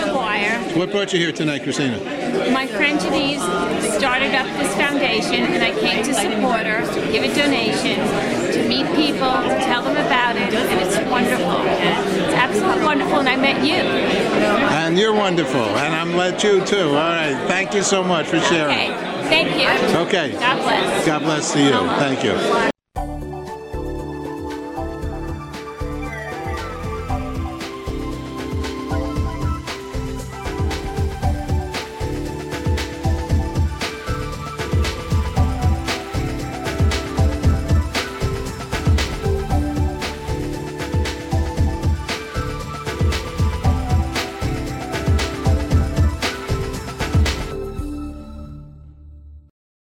choir. What brought you here tonight, Christina? My friend Denise started up this foundation, and I came to support her, to give a donation, to meet people, to tell them about it, and it's wonderful. It's absolutely wonderful, and I met you. And you're wonderful, and I'm glad you too. All right, thank you so much for sharing. Okay, thank you. Okay. God bless. God bless to you. Thank you.